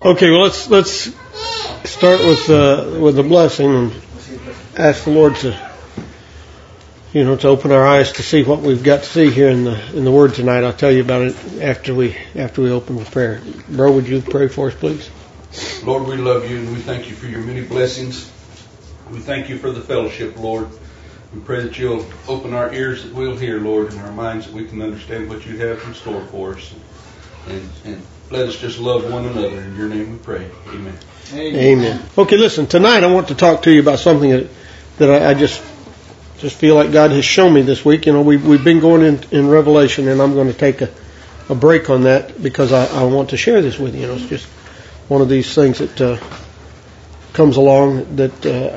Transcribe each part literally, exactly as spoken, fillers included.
Okay, well let's let's start with uh, with the blessing and ask the Lord to you know to open our eyes to see what we've got to see here in the in the Word tonight. I'll tell you about it after we after we open with prayer. Bro, would you pray for us, please? Lord, we love you and we thank you for your many blessings. We thank you for the fellowship, Lord. We pray that you'll open our ears that we'll hear, Lord, and our minds that we can understand what you have in store for us. And, and let us just love one another. In your name we pray. Amen. Amen. Amen. Okay, listen, tonight I want to talk to you about something that, that I, I just just feel like God has shown me this week. You know, we, we've been going in, in Revelation, and I'm going to take a, a break on that because I, I want to share this with you. You know, it's just one of these things that uh, comes along that uh,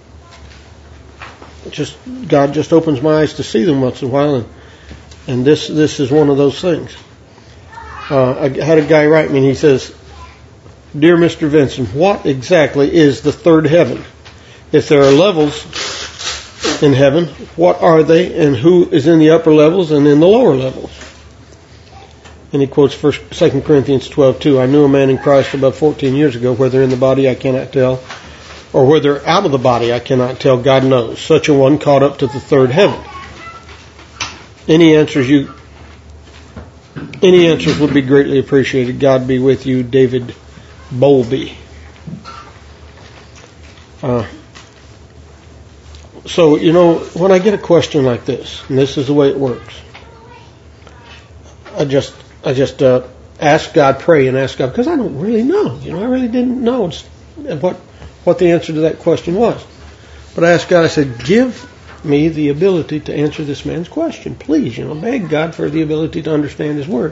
just God just opens my eyes to see them once in a while, and, and this this is one of those things. Uh, I had a guy write me, and he says, "Dear Mister Vincent, what exactly is the third heaven? If there are levels in heaven, what are they, and who is in the upper levels and in the lower levels?" And he quotes First, Second Corinthians twelve two. "I knew a man in Christ about fourteen years ago, whether in the body I cannot tell, or whether out of the body I cannot tell, God knows. Such a one caught up to the third heaven." Any answers you Any answers would be greatly appreciated. God be with you, David Bowlby. Uh, so, you know, when I get a question like this, and this is the way it works, I just, I just uh, ask God, pray and ask God, because I don't really know. You know, I really didn't know what what the answer to that question was. But I asked God, I said, give me the ability to answer this man's question, please. You know, beg God for the ability to understand His Word.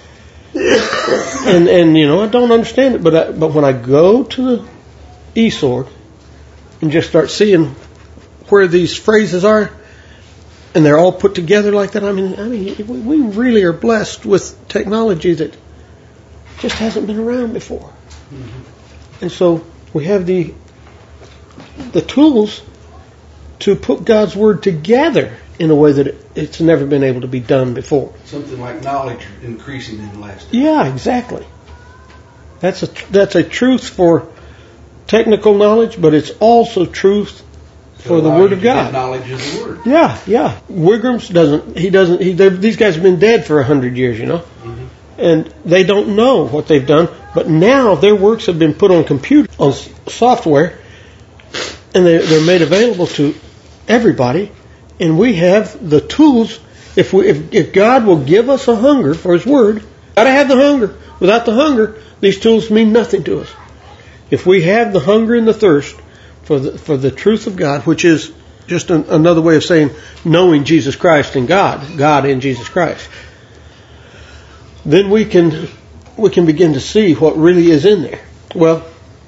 and and you know, I don't understand it, but I, but when I go to the eSword and just start seeing where these phrases are, and they're all put together like that, I mean, I mean, we really are blessed with technology that just hasn't been around before. Mm-hmm. And so we have the the tools to put God's Word together in a way that it, it's never been able to be done before. Something like knowledge increasing in the last days. Yeah, exactly. That's a that's a truth for technical knowledge, but it's also truth for the Word of God. Knowledge of the Word. Yeah, yeah. Wigrams doesn't. He doesn't. He. These guys have been dead for a hundred years, you know, mm-hmm. and they don't know what they've done. But now their works have been put on computer, on software, and they're, they're made available to everybody, and we have the tools. If we, if, if God will give us a hunger for His Word, gotta have the hunger. Without the hunger, these tools mean nothing to us. If we have the hunger and the thirst for the for the truth of God, which is just an, another way of saying knowing Jesus Christ and God, God in Jesus Christ, then we can we can begin to see what really is in there. Well,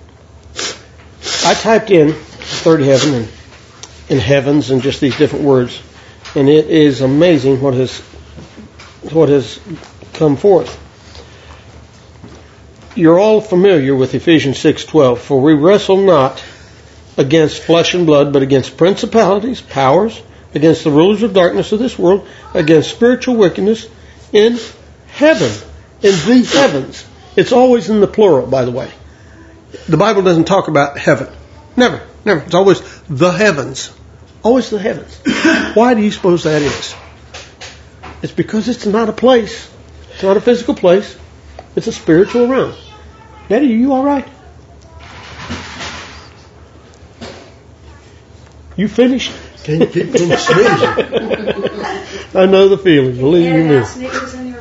I typed in third heaven and in heavens and just these different words, and it is amazing what has what has come forth. You're all familiar with Ephesians six twelve. "For we wrestle not against flesh and blood, but against principalities, powers, against the rulers of darkness of this world, against spiritual wickedness in heaven." In the heavens. It's always in the plural, by the way. The Bible doesn't talk about heaven. Never, never. It's always the heavens. Always the heavens. Why do you suppose that is? It's because it's not a place. It's not a physical place. It's a spiritual realm. Daddy, are you all right? You finished? Can you keep from sneezing? I know the feeling. Believe yeah, me. Snickers in your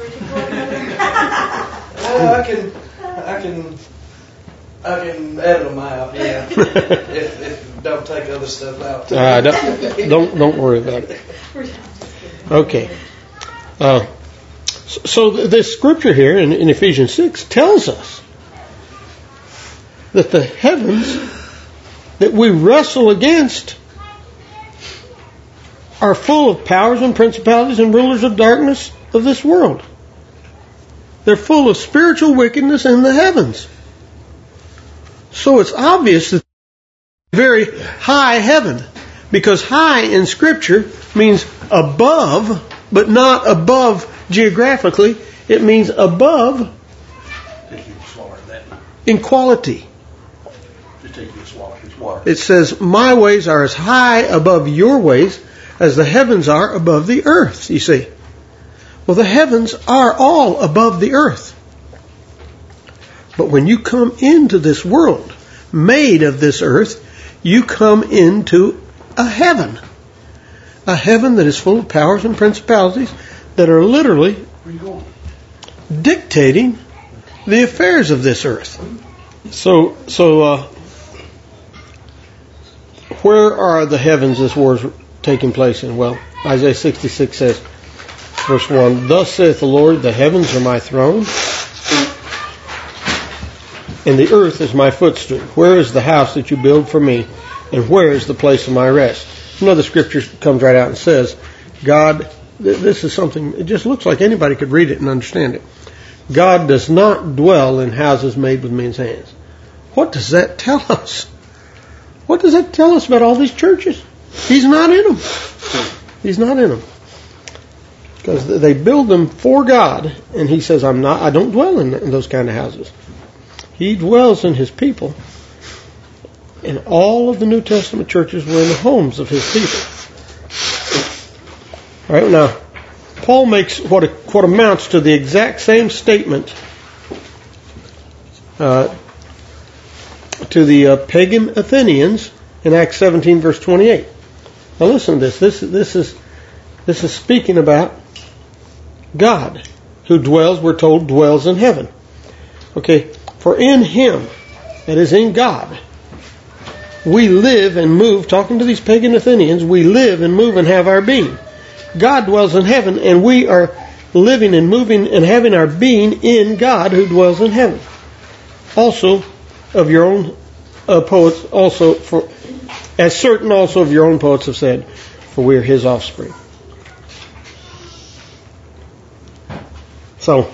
well, I can, I can, I can edit them out. Yeah, if, if don't take other stuff out. Uh, don't, don't don't worry about it. Okay. Uh, so this scripture here in, in Ephesians six tells us that the heavens that we wrestle against are full of powers and principalities and rulers of darkness of this world. They're full of spiritual wickedness in the heavens. So it's obvious that it's a very high heaven, because high in Scripture means above, but not above geographically. It means above in quality. Just take this water. It's water. It says, my ways are as high above your ways as the heavens are above the earth, you see. Well, the heavens are all above the earth. But when you come into this world, made of this earth, you come into a heaven. A heaven that is full of powers and principalities that are literally Where you going? dictating the affairs of this earth. So, so uh, where are the heavens this war is taking place in? Well, Isaiah sixty-six says, verse one, thus saith the Lord, the heavens are my throne, and the earth is my footstool. Where is the house that you build for me, and where is the place of my rest? Another scripture comes right out and says, God, th- this is something, it just looks like anybody could read it and understand it. God does not dwell in houses made with men's hands. What does that tell us? What does that tell us about all these churches? He's not in them. He's not in them. Because they build them for God, and He says, I'm not, I don't dwell in, in those kind of houses. He dwells in His people. And all of the New Testament churches were in the homes of His people. All right, now, Paul makes what, what amounts to the exact same statement uh, to the uh, pagan Athenians in Acts seventeen, verse twenty-eight. Now listen to this. This, this is this is speaking about God, who dwells, we're told, dwells in heaven. Okay, for in Him, that is in God, we live and move, talking to these pagan Athenians, we live and move and have our being. God dwells in heaven, and we are living and moving and having our being in God who dwells in heaven. Also, of your own uh, poets, also, for, as certain also of your own poets have said, for we are His offspring. So,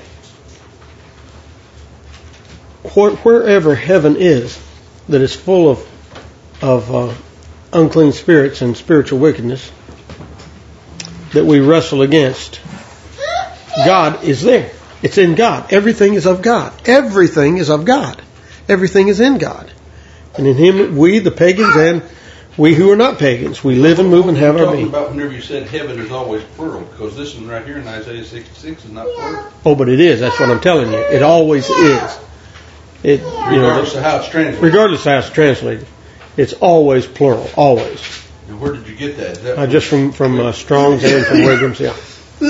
wh- wherever heaven is, that is full of of uh, unclean spirits and spiritual wickedness that we wrestle against, God is there. It's in God. Everything is of God. Everything is of God. Everything is in God. And in Him, we, the pagans, and we who are not pagans, we live and move and have our being. About whenever you said heaven is always plural, because this one right here in Isaiah sixty-six is not plural. Oh, but it is. That's what I'm telling you. It always is. It, you Regardless know, of how it's translated. Regardless of how it's translated. It's always plural. Always. And where did you get that? Is that Uh, just from, from uh, Strong's and from Williams, yeah.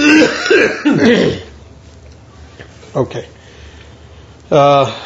Okay. Uh,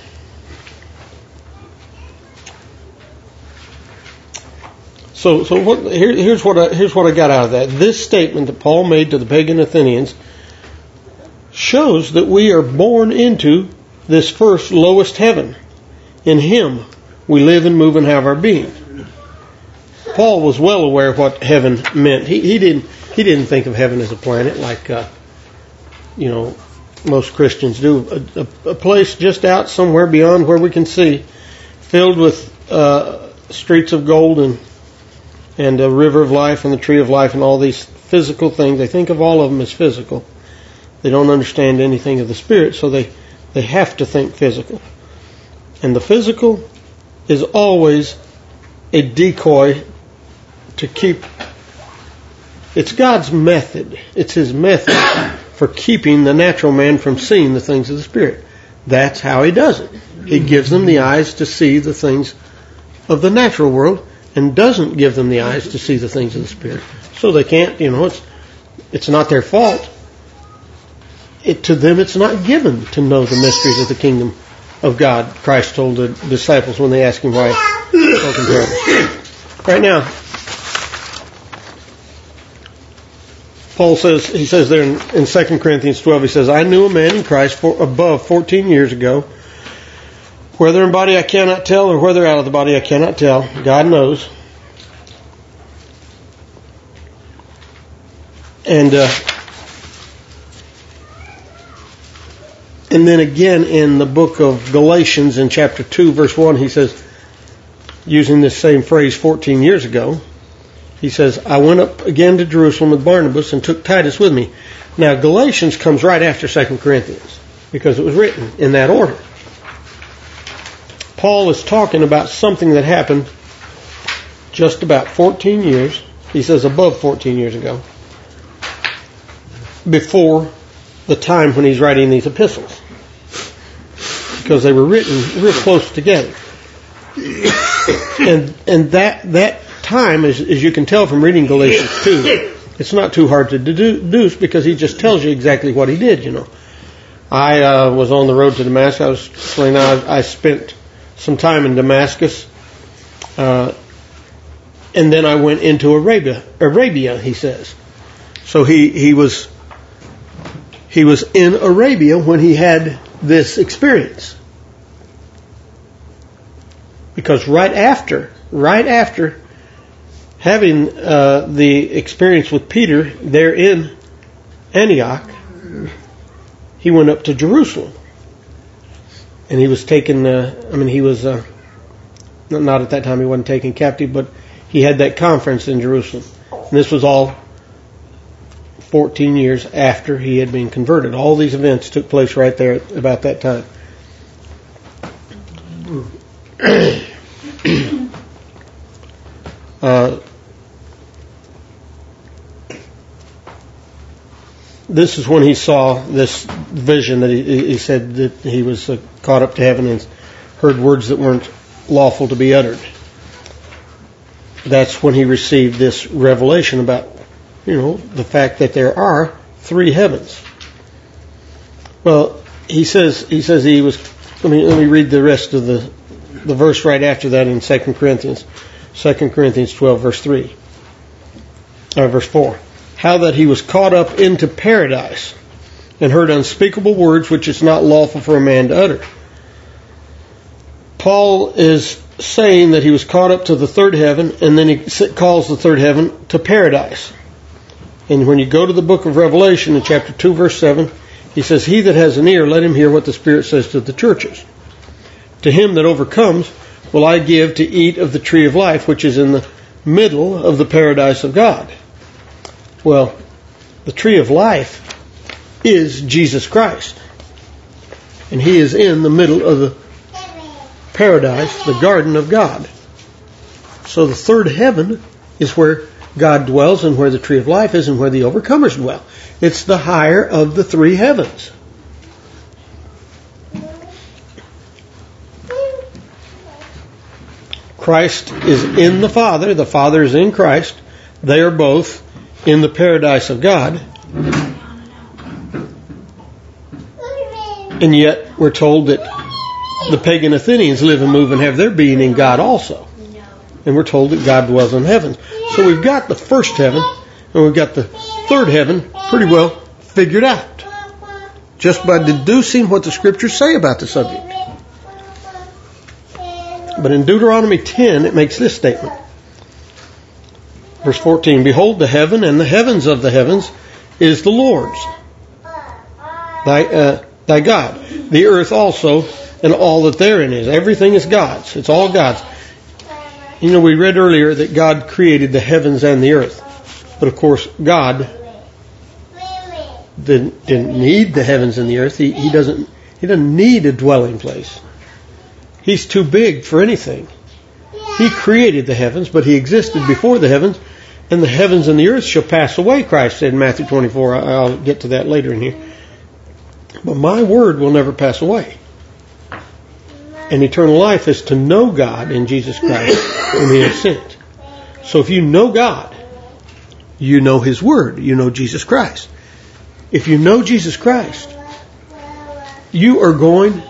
so so what, here, here's what I, here's what I got out of that. This statement that Paul made to the pagan Athenians shows that we are born into this first lowest heaven. In Him we live and move and have our being. Paul was well aware of what heaven meant. He, he didn't he didn't think of heaven as a planet like uh, you know most Christians do. A, a, a place just out somewhere beyond where we can see, filled with uh, streets of gold and and a river of life and the tree of life and all these physical things. They think of all of them as physical. They don't understand anything of the spirit, so they they have to think physical. And the physical is always a decoy to keep. It's God's method. It's His method for keeping the natural man from seeing the things of the Spirit. That's how He does it. He gives them the eyes to see the things of the natural world and doesn't give them the eyes to see the things of the Spirit. So they can't, you know, it's it's not their fault. It, to them it's not given to know the mysteries of the kingdom of God. Christ told the disciples when they asked Him why He spoke in parables. Right now, Paul says, he says there in, in Second Corinthians twelve, he says, I knew a man in Christ for above fourteen years ago, whether in body I cannot tell, or whether out of the body I cannot tell. God knows. And uh, and then again in the book of Galatians in chapter two, verse one, he says, using this same phrase fourteen years ago, he says, I went up again to Jerusalem with Barnabas and took Titus with me. Now, Galatians comes right after Second Corinthians because it was written in that order. Paul is talking about something that happened just about fourteen years, he says above fourteen years ago, before the time when he's writing these epistles. Because they were written real close together. And and that that time, as, as you can tell from reading Galatians two, it's not too hard to deduce because he just tells you exactly what he did, you know. I uh, was on the road to Damascus. I was explaining, I, I spent some time in Damascus, uh, and then I went into Arabia. Arabia, he says. So he he was he was in Arabia when he had this experience. Because right after, right after having uh, the experience with Peter there in Antioch, he went up to Jerusalem. And he was taken, uh, I mean, he was, uh, not at that time he wasn't taken captive, but he had that conference in Jerusalem. And this was all fourteen years after he had been converted. All these events took place right there at about that time. uh, this is when he saw this vision that he, he said that he was uh, caught up to heaven and heard words that weren't lawful to be uttered. That's when he received this revelation about, you know, the fact that there are three heavens. Well, he says he says he was. Let me let me read the rest of the the verse right after that in Second Corinthians, Second Corinthians twelve, verse three, or verse four. How that he was caught up into paradise and heard unspeakable words which it's not lawful for a man to utter. Paul is saying that he was caught up to the third heaven, and then he calls the third heaven to paradise. And when you go to the book of Revelation in chapter two, verse seven, he says, "He that has an ear, let him hear what the Spirit says to the churches. To him that overcomes will I give to eat of the tree of life, which is in the middle of the paradise of God." Well, the tree of life is Jesus Christ. And he is in the middle of the paradise, the garden of God. So the third heaven is where God dwells and where the tree of life is and where the overcomers dwell. It's the higher of the three heavens. Christ is in the Father. The Father is in Christ. They are both in the paradise of God. And yet we're told that the pagan Athenians live and move and have their being in God also. And we're told that God dwells in heaven. So we've got the first heaven and we've got the third heaven pretty well figured out, just by deducing what the Scriptures say about the subject. But in Deuteronomy ten, it makes this statement. Verse fourteen, "Behold, the heaven and the heavens of the heavens is the Lord's, thy, uh, thy God. The earth also and all that therein is." Everything is God's. It's all God's. You know, we read earlier that God created the heavens and the earth. But of course, God didn't, didn't need the heavens and the earth. He, he doesn't, he doesn't need a dwelling place. He's too big for anything. He created the heavens, but he existed before the heavens, and the heavens and the earth shall pass away, Christ said in Matthew twenty-four. I'll get to that later in here. But my word will never pass away. And eternal life is to know God in Jesus Christ, whom he has sent. So if you know God, you know his word, you know Jesus Christ. If you know Jesus Christ, you are going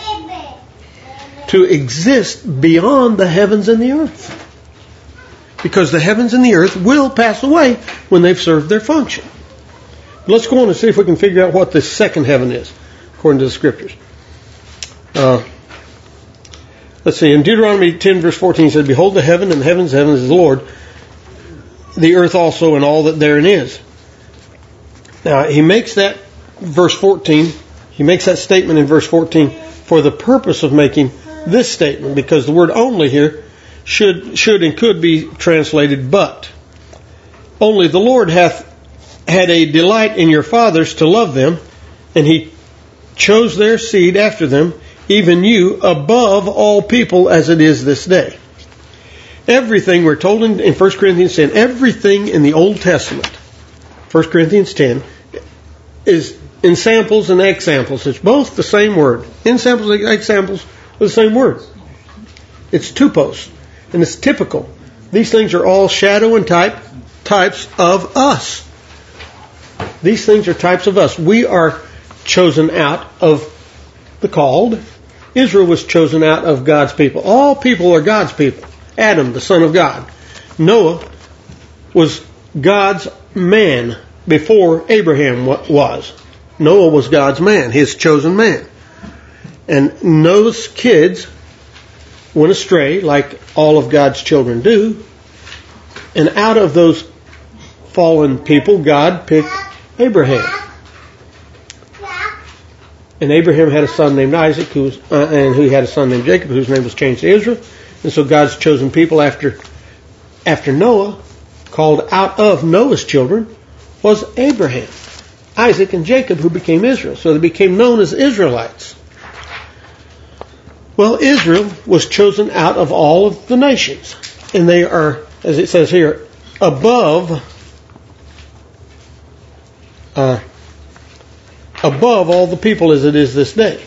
to exist beyond the heavens and the earth. Because the heavens and the earth will pass away when they've served their function. Let's go on and see if we can figure out what this second heaven is, according to the Scriptures. Uh, let's see, in Deuteronomy ten, verse fourteen, it said, "Behold, the heaven and the heavens, the heavens is the Lord, the earth also and all that therein is." Now, he makes that, verse fourteen, he makes that statement in verse fourteen for the purpose of making this statement, because the word "only" here should should and could be translated "but." "Only the Lord hath had a delight in your fathers to love them, and he chose their seed after them, even you, above all people as it is this day. Everything we're told in, in First Corinthians ten, everything in the Old Testament, First Corinthians ten, is in samples and examples. It's both the same word. In samples and examples are the same word. It's tupos, and it's typical. These things are all shadow and type types of us. These things are types of us. We are chosen out of the called. Israel was chosen out of God's people. All people are God's people. Adam, the son of God. Noah was God's man before Abraham was. Noah was God's man, his chosen man. And Noah's kids went astray, like all of God's children do. And out of those fallen people, God picked Abraham. And Abraham had a son named Isaac, who was, uh, and who had a son named Jacob, whose name was changed to Israel. And so God's chosen people after after Noah, called out of Noah's children, was Abraham, Isaac, and Jacob, who became Israel. So they became known as Israelites. Well, Israel was chosen out of all of the nations. And they are, as it says here, above uh, above all the people as it is this day.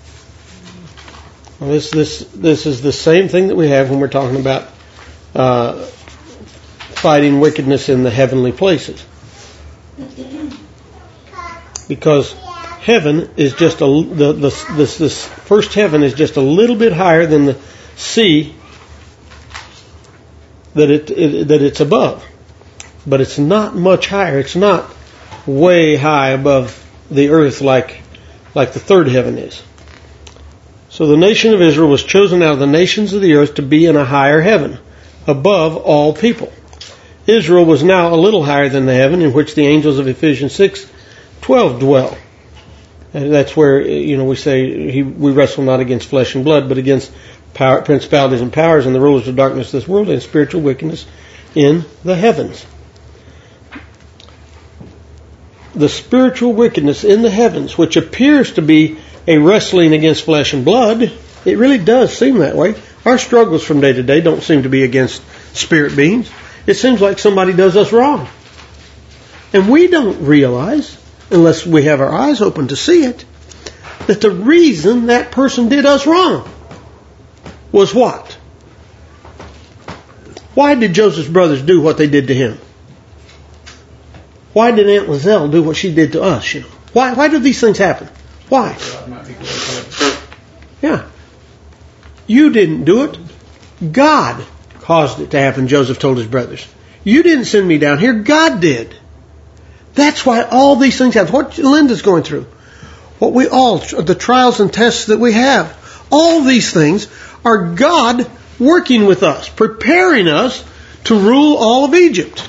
Well, this this this is the same thing that we have when we're talking about uh, fighting wickedness in the heavenly places. Because heaven is just a the, the this this first heaven is just a little bit higher than the sea that it, it that it's above, but it's not much higher. It's not way high above the earth like like the third heaven is. So the nation of Israel was chosen out of the nations of the earth to be in a higher heaven, above all people. Israel was now a little higher than the heaven in which the angels of Ephesians six twelve dwell. And that's where, you know, we say he, we wrestle not against flesh and blood, but against power, principalities and powers and the rulers of darkness of this world and spiritual wickedness in the heavens. The spiritual wickedness in the heavens, which appears to be a wrestling against flesh and blood, it really does seem that way. Our struggles from day to day don't seem to be against spirit beings. It seems like somebody does us wrong. And we don't realize, unless we have our eyes open to see it, that the reason that person did us wrong was what? Why did Joseph's brothers do what they did to him? Why did Aunt Lizelle do what she did to us? You know, why? Why do these things happen? Why? Yeah, you didn't do it. God caused it to happen. Joseph told his brothers, "You didn't send me down here. God did." That's why all these things happen. What Linda's going through, what we all, the trials and tests that we have, all these things are God working with us, preparing us to rule all of Egypt.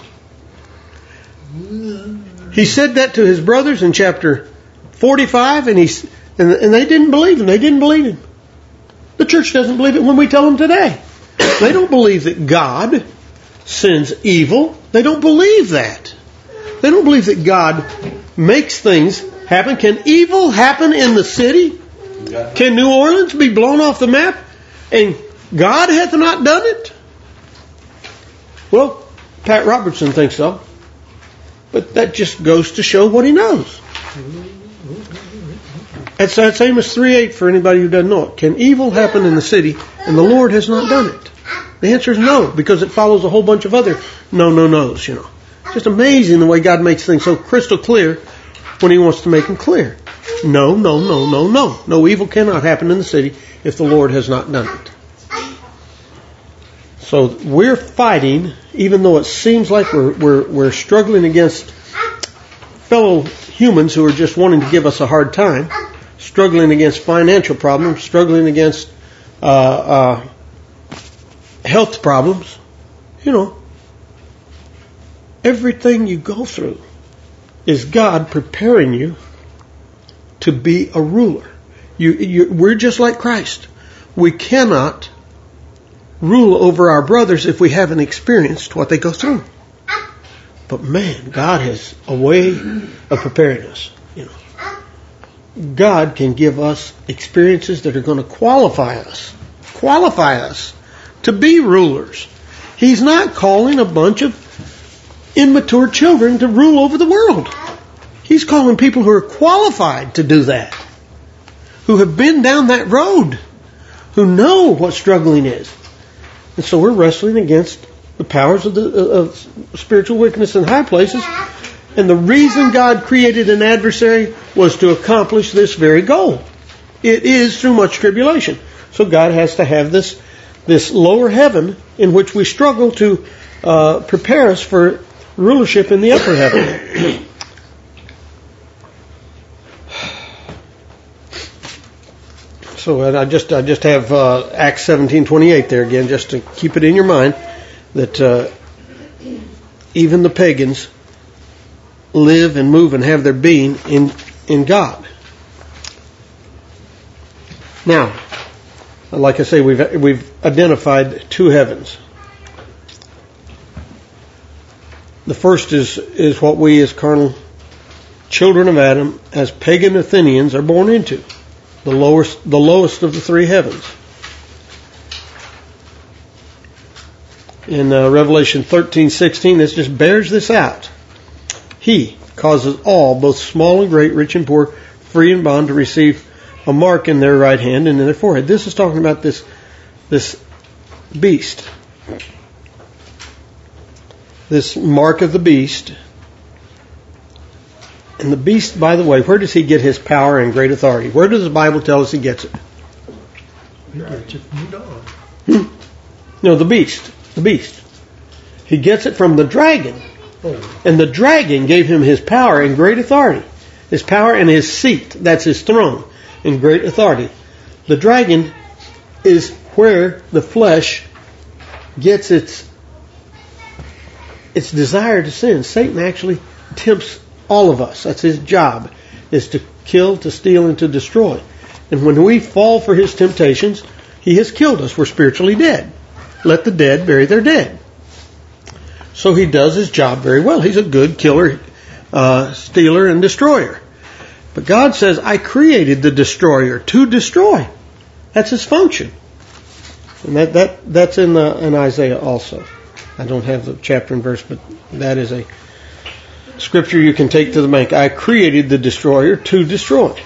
He said that to his brothers in chapter forty-five, and he and, and they didn't believe him. They didn't believe him. The church doesn't believe it when we tell them today. They don't believe that God sends evil. They don't believe that. They don't believe that God makes things happen. Can evil happen in the city? Can New Orleans be blown off the map and God hath not done it? Well, Pat Robertson thinks so. But that just goes to show what he knows. That's, that's Amos three eight for anybody who doesn't know it. Can evil happen in the city and the Lord has not done it? The answer is no, because it follows a whole bunch of other no, no, no's, you know. Just amazing the way God makes things so crystal clear when he wants to make them clear. No, no, no, no, no. No evil cannot happen in the city if the Lord has not done it. So we're fighting, even though it seems like we're, we're, we're struggling against fellow humans who are just wanting to give us a hard time, struggling against financial problems, struggling against uh, uh, health problems, you know. Everything you go through is God preparing you to be a ruler. You, you, we're just like Christ. We cannot rule over our brothers if we haven't experienced what they go through. But man, God has a way of preparing us. You know, God can give us experiences that are going to qualify us, qualify us to be rulers. He's not calling a bunch of immature children to rule over the world. He's calling people who are qualified to do that, who have been down that road, who know what struggling is. And so we're wrestling against the powers of, the, of spiritual wickedness in high places. And the reason God created an adversary was to accomplish this very goal. It is through much tribulation. So God has to have this, this lower heaven in which we struggle to uh, prepare us for rulership in the upper heaven. So I just I just have uh, Acts seventeen twenty-eight there again, just to keep it in your mind that uh, even the pagans live and move and have their being in in God. Now, like I say, we've we've identified two heavens. The first is is what we as carnal children of Adam, as pagan Athenians, are born into. The lowest, the lowest of the three heavens. In uh, Revelation thirteen sixteen, this just bears this out. He causes all, both small and great, rich and poor, free and bond, to receive a mark in their right hand and in their forehead. This is talking about this, this beast. This mark of the beast. And the beast, by the way, where does he get his power and great authority? Where does the Bible tell us he gets it? He gets it from God. Hmm? No, the beast. The beast. He gets it from the dragon. Oh. And the dragon gave him his power and great authority. His power and his seat. That's his throne and great authority. The dragon is where the flesh gets its its desire to sin. Satan actually tempts all of us. That's his job, is to kill, to steal, and to destroy. And when we fall for his temptations, he has killed us. We're spiritually dead. Let the dead bury their dead. So he does his job very well. He's a good killer, uh, stealer, and destroyer. But God says, I created the destroyer to destroy. That's his function. And that, that that's in, uh, in Isaiah also. I don't have the chapter and verse, but that is a scripture you can take to the bank. I created the destroyer to destroy.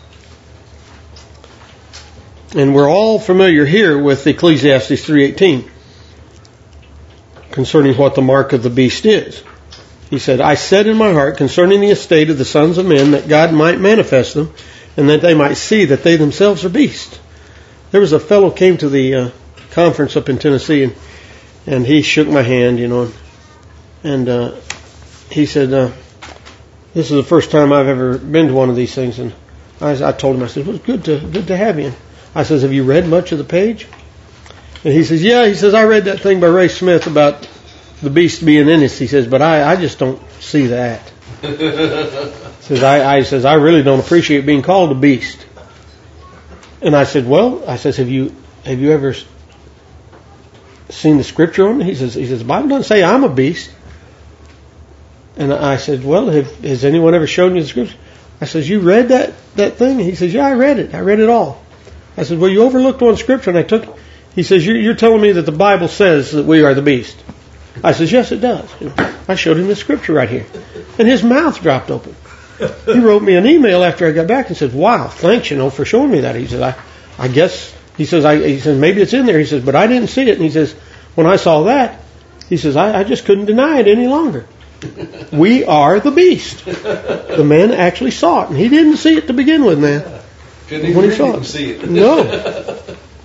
And we're all familiar here with Ecclesiastes three eighteen concerning what the mark of the beast is. He said, I said in my heart concerning the estate of the sons of men that God might manifest them and that they might see that they themselves are beasts. There was a fellow came to the uh, conference up in Tennessee and, and he shook my hand, you know, and uh, he said, uh, this is the first time I've ever been to one of these things. And I, I told him, I said, well, it's good to, good to have you. I says, have you read much of the page? And he says, yeah. He says, I read that thing by Ray Smith about the beast being in us. He says, but I, I just don't see that. says, I, I says, I really don't appreciate being called a beast. And I said, well, I says, have you, have you ever seen the scripture on it? He says, he says, the Bible doesn't say I'm a beast. And I said, well, have, has anyone ever shown you the scripture? I says, you read that, that thing? He says, yeah, I read it. I read it all. I said, well, you overlooked one scripture. And I took, he says, you're, you're telling me that the Bible says that we are the beast. I says, yes, it does. I showed him the scripture right here. And his mouth dropped open. He wrote me an email after I got back and said, wow, thanks, you know, for showing me that. He said, I, I guess, he says, I, he says, maybe it's in there. He says, but I didn't see it. And he says, when I saw that, he says, I, I just couldn't deny it any longer. We are the beast. The man actually saw it, and he didn't see it to begin with, man. Couldn't when even he saw it. see it. No.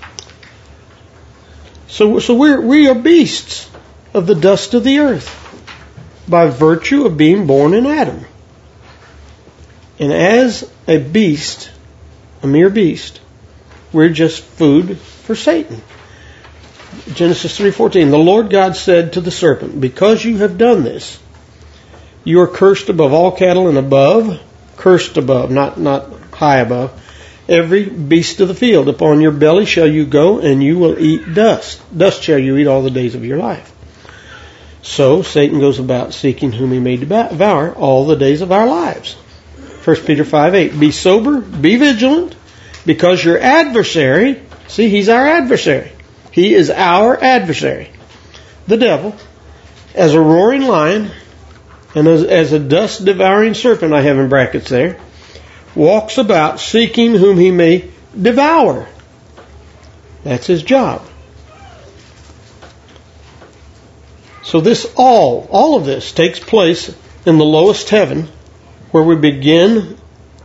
So, so we're we are beasts of the dust of the earth by virtue of being born in Adam. And as a beast, a mere beast, we're just food for Satan. Genesis three fourteen. The Lord God said to the serpent, because you have done this, you are cursed above all cattle and above, cursed above, not, not high above, every beast of the field. Upon your belly shall you go, and you will eat dust. Dust shall you eat all the days of your life. So Satan goes about seeking whom he may devour all the days of our lives. First Peter five eight. Be sober, be vigilant, because your adversary, see, he's our adversary. He is our adversary. The devil, as a roaring lion, and as, as a dust-devouring serpent, I have in brackets there, walks about seeking whom he may devour. That's his job. So this all, all of this takes place in the lowest heaven, where we begin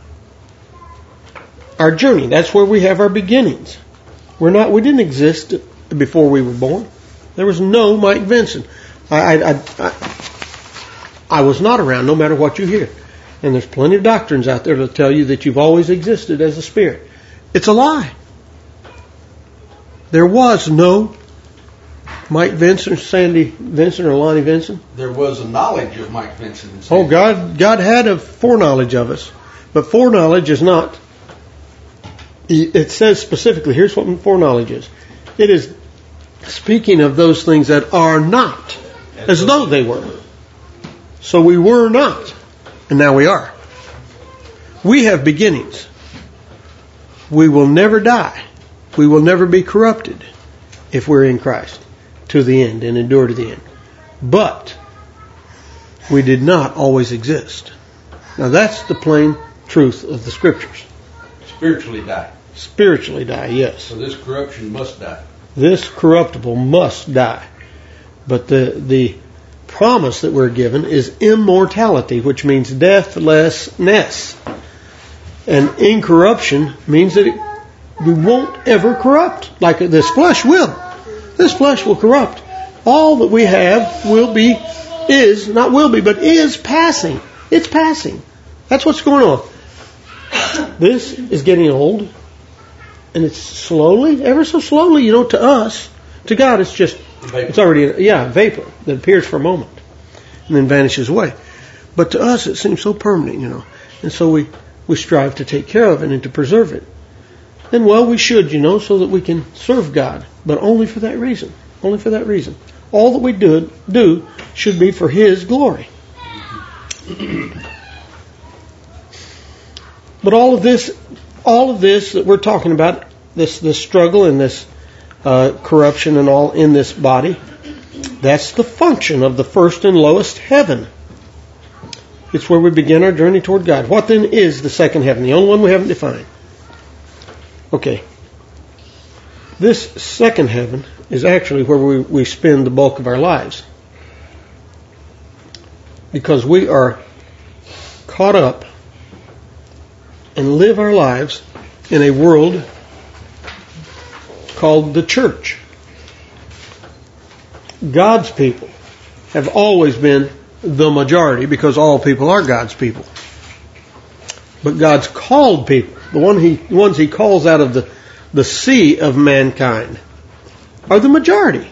our journey. That's where we have our beginnings. We're not, we didn't exist before we were born. There was no Mike Vinson. I, I, I, I was not around, no matter what you hear. And there's plenty of doctrines out there that tell you that you've always existed as a spirit. It's a lie. There was no Mike Vinson, Sandy Vinson, or Lonnie Vinson. There was a knowledge of Mike Vinson. And oh, God, God had a foreknowledge of us. But foreknowledge is not, it says specifically, here's what foreknowledge is. It is speaking of those things that are not, as though they were. So we were not, and now we are. We have beginnings. We will never die. We will never be corrupted if we're in Christ to the end and endure to the end. But we did not always exist. Now that's the plain truth of the Scriptures. Spiritually die. Spiritually die, yes. So this corruption must die. This corruptible must die. But the the promise that we're given is immortality, which means deathlessness. And incorruption means that it, we won't ever corrupt like this flesh will. This flesh will corrupt. All that we have will be, is, not will be, but is passing. It's passing. That's what's going on. This is getting old. And it's slowly, ever so slowly, you know, to us, to God, it's just, vapor. It's already, yeah, vapor that appears for a moment and then vanishes away. But to us, it seems so permanent, you know. And so we, we strive to take care of it and to preserve it. And well, we should, you know, so that we can serve God. But only for that reason. Only for that reason. All that we do, do should be for His glory. But all of this, all of this that we're talking about, this this struggle and this uh, corruption and all in this body, that's the function of the first and lowest heaven. It's where we begin our journey toward God. What then is the second heaven? The only one we haven't defined. Okay. This second heaven is actually where we, we spend the bulk of our lives. Because we are caught up and live our lives in a world called the church. God's people have always been the majority because all people are God's people. But God's called people, the one he, the ones He calls out of the, the sea of mankind, are the majority.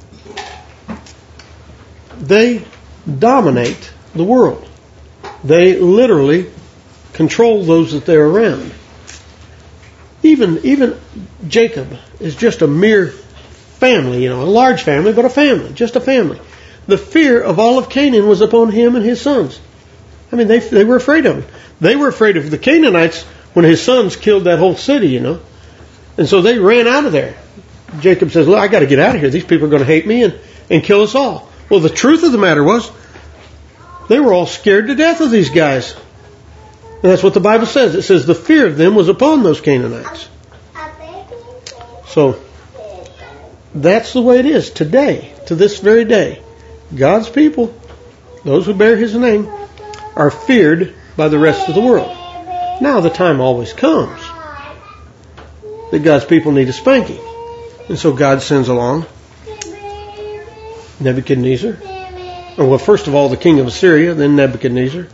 They dominate the world. They literally control those that they're around. Even even Jacob is just a mere family, you know, a large family, but a family, just a family. The fear of all of Canaan was upon him and his sons. I mean, they they were afraid of him. They were afraid of the Canaanites when his sons killed that whole city, you know. And so they ran out of there. Jacob says, look, I got to get out of here. These people are going to hate me and, and kill us all. Well, the truth of the matter was, they were all scared to death of these guys. And that's what the Bible says. It says the fear of them was upon those Canaanites. So, that's the way it is today, to this very day. God's people, those who bear His name, are feared by the rest of the world. Now the time always comes that God's people need a spanking. And so God sends along Nebuchadnezzar. Or well, first of all, the king of Assyria, then Nebuchadnezzar.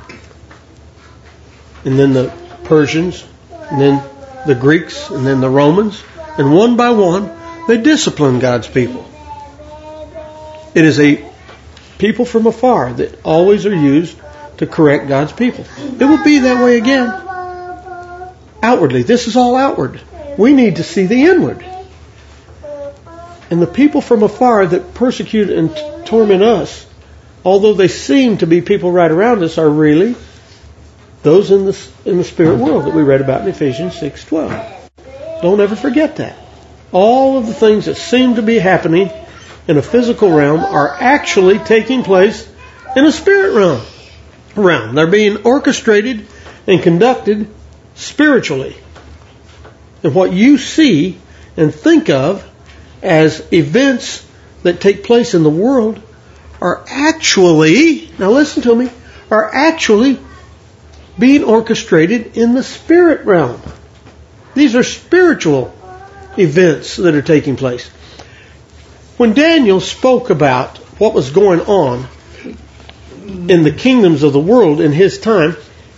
And then the Persians, and then the Greeks, and then the Romans. And one by one, they discipline God's people. It is a people from afar that always are used to correct God's people. It will be that way again. Outwardly. This is all outward. We need to see the inward. And the people from afar that persecute and torment us, although they seem to be people right around us, are really those in the in the spirit world that we read about in Ephesians six twelve. Don't ever forget that. All of the things that seem to be happening in a physical realm are actually taking place in a spirit realm. realm. They're being orchestrated and conducted spiritually. And what you see and think of as events that take place in the world are actually, now listen to me, are actually being orchestrated in the spirit realm. These are spiritual events that are taking place. When Daniel spoke about what was going on in the kingdoms of the world in his time,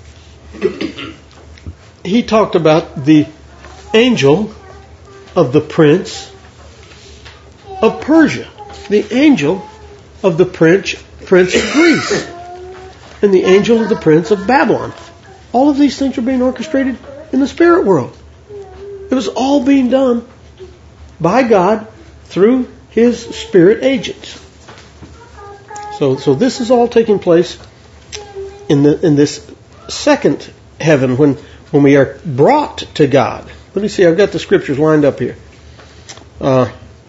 he talked about the angel of the prince of Persia, the angel of the prince, prince of Greece, and the angel of the prince of Babylon. All of these things are being orchestrated in the spirit world. It was all being done by God through His spirit agents. So, so this is all taking place in the in this second heaven when when we are brought to God. Let me see. I've got the scriptures lined up here. Uh,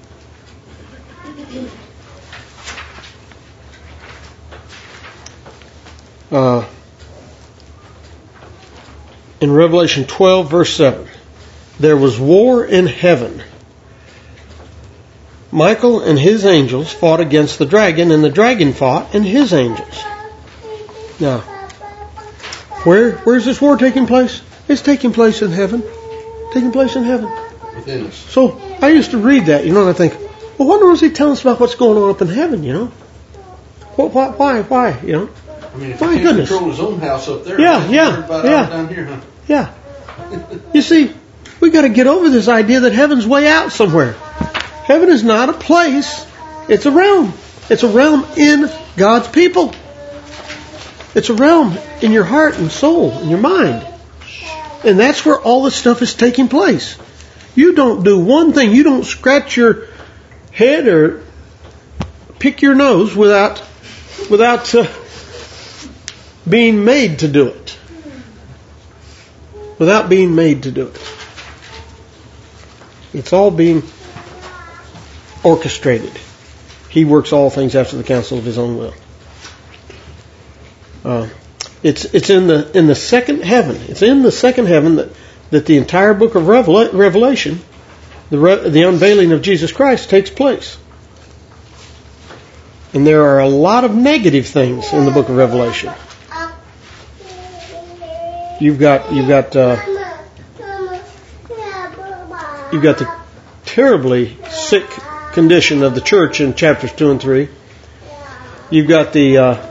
uh, in Revelation twelve, verse seven, there was war in heaven. Michael and his angels fought against the dragon, and the dragon fought and his angels. Now, where where's this war taking place? It's taking place in heaven. Taking place in heaven. Within us. So I used to read that, you know, and I think, well, wonder was he telling us about what's going on up in heaven, you know? Well, why, why, why, you know? I mean, if My he can't goodness. control his own house up there, Yeah, what's yeah, everybody yeah. down here, huh? Yeah. You see, we got to get over this idea that heaven's way out somewhere. Heaven is not a place. It's a realm. It's a realm in God's people. It's a realm in your heart and soul and your mind. And that's where all this stuff is taking place. You don't do one thing. You don't scratch your head or pick your nose without without uh, being made to do it. Without being made to do it. It's all being orchestrated. He works all things after the counsel of His own will. Uh, it's it's in the in the second heaven. It's in the second heaven that, that the entire book of Revela- Revelation, the re- the unveiling of Jesus Christ, takes place. And there are a lot of negative things in the book of Revelation. You've got you've got uh, you've got the terribly sick condition of the church in chapters two and three. You've got the uh,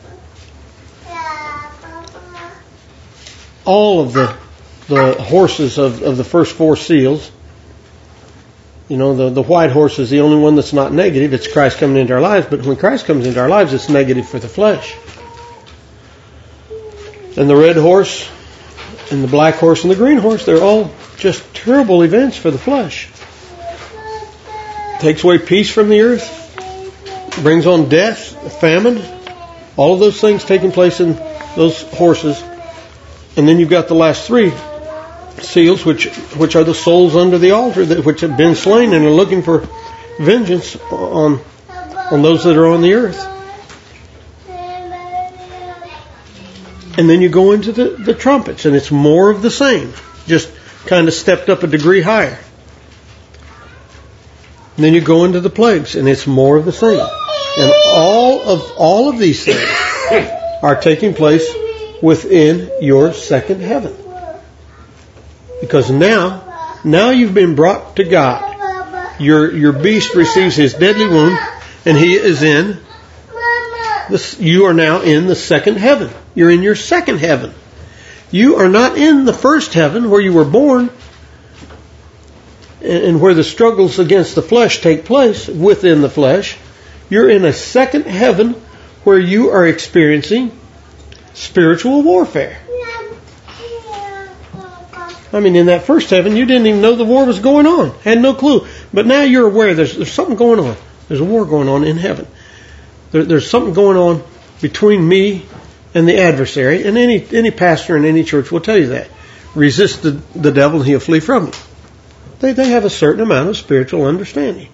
all of the the horses of, of the first four seals. You know, the, the white horse is the only one that's not negative. It's Christ coming into our lives. But when Christ comes into our lives, it's negative for the flesh. And the red horse and the black horse and the green horse, they're all just terrible events for the flesh. Takes away peace from the earth. Brings on death, famine. All of those things taking place in those horses. And then you've got the last three seals, which which are the souls under the altar, that which have been slain and are looking for vengeance on on those that are on the earth. And then you go into the, the trumpets, and it's more of the same, just kind of stepped up a degree higher. And then you go into the plagues, and it's more of the same. And all of all of these things are taking place within your second heaven. Because now, now you've been brought to God. Your your beast receives his deadly wound, and he is in this. You are now in the second heaven. You're in your second heaven. You are not in the first heaven where you were born, and where the struggles against the flesh take place within the flesh. You're in a second heaven where you are experiencing spiritual warfare. I mean, in that first heaven, you didn't even know the war was going on. Had no clue. But now you're aware there's, there's something going on. There's a war going on in heaven. There, there's something going on between me And the adversary, and any any pastor in any church will tell you that. Resist the, the devil and he'll flee from you. They, they have a certain amount of spiritual understanding.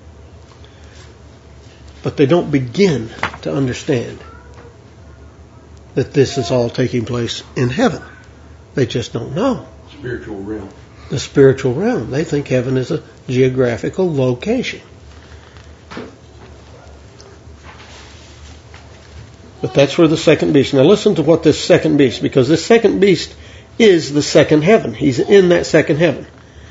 But they don't begin to understand that this is all taking place in heaven. They just don't know. Spiritual realm. The spiritual realm. They think heaven is a geographical location. But that's where the second beast. Now listen to what this second beast, because this second beast is the second heaven. He's in that second heaven.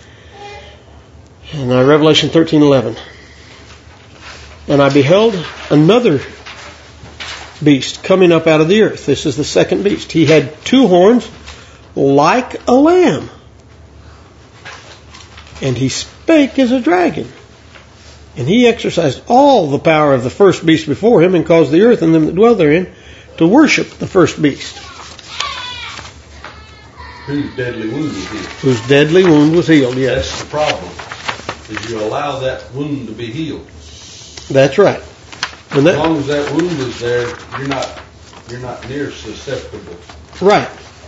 And uh, Revelation thirteen eleven. And I beheld another beast coming up out of the earth. This is the second beast. He had two horns like a lamb. And he spake as a dragon. And he exercised all the power of the first beast before him, and caused the earth and them that dwell therein to worship the first beast. Whose deadly wound was healed. Whose deadly wound was healed, yes. That's the problem. Is you allow that wound to be healed. That's right. When that, as long as that wound is there, you're not you're not near susceptible. Right.